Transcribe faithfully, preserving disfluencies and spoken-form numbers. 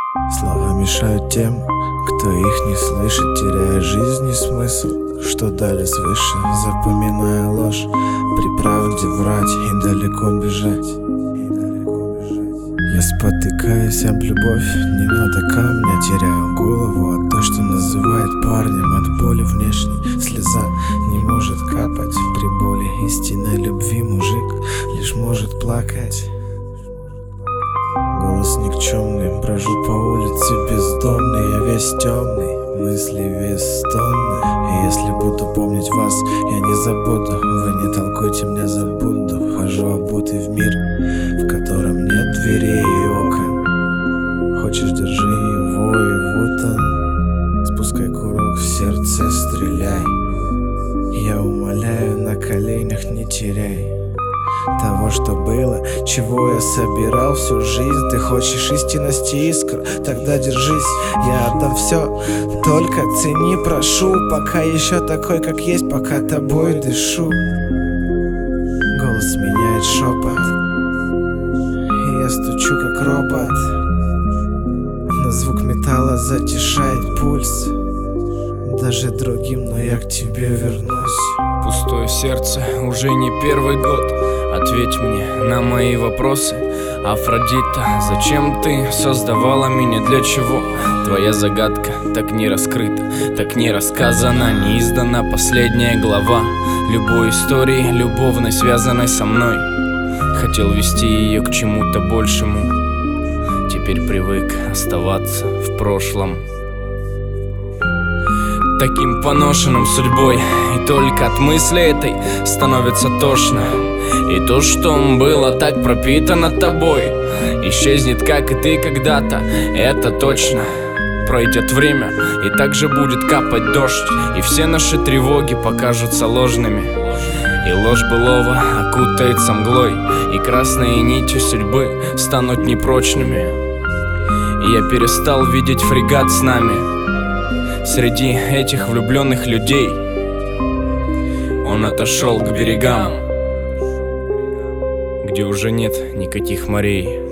Слова мешают тем, кто их не слышит, теряя жизнь и смысл, что дали свыше, запоминая ложь, при правде врать и далеко бежать. Я спотыкаюсь об любовь, не надо камня, теряю голову от той, что называет парнем. От боли внешней слеза не может капать, при боли истинной любви мужик лишь может плакать. Голос никчемный, брожу по улице бездомный, я весь темный, мысли вес тонны. И если буду помнить вас, я не забуду, вы не толкуйте меня за Будду. Хожу обутый в мир, в котором нет дверей и окон. Хочешь, держи его, и вот он. Спускай курок в сердце, стреляй. Я умоляю, на коленях не теряй того, что было, чего я собирал всю жизнь. Ты хочешь истинности искр? Тогда держись, я отдам все. Только цени, прошу, пока еще такой, как есть, пока тобой дышу. Голос меняет шепот, и я стучу, как робот. Но звук металла затишает пульс даже другим, но я к тебе вернусь. Пустое сердце уже не первый год. Ответь мне на мои вопросы, Афродита, зачем ты создавала меня, для чего? Твоя загадка так не раскрыта, так не рассказана, не издана последняя глава любой истории, любовной, связанной со мной. Хотел вести ее к чему-то большему, теперь привык оставаться в прошлом, таким поношенным судьбой. И только от мысли этой становится тошно. И то, что было так пропитано тобой, исчезнет, как и ты когда-то, это точно. Пройдет время, и также будет капать дождь, и все наши тревоги покажутся ложными. И ложь былого окутается мглой, и красные нити судьбы станут непрочными. И я перестал видеть фрегат с нами среди этих влюбленных людей. Он отошел к берегам, где уже нет никаких морей.